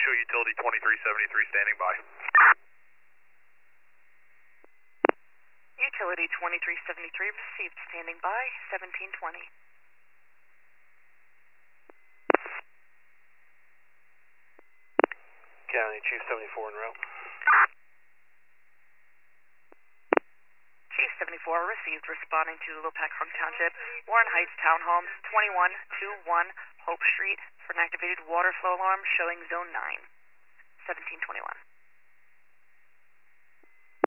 show utility 2373 standing by. Utility 2373 received, standing by, 1720. County Chief 74 en route. Chief 74 received, responding to Lopakron Township, Warren Heights Townhomes, 2121 Hope Street for an activated water flow alarm showing zone 9, 1721.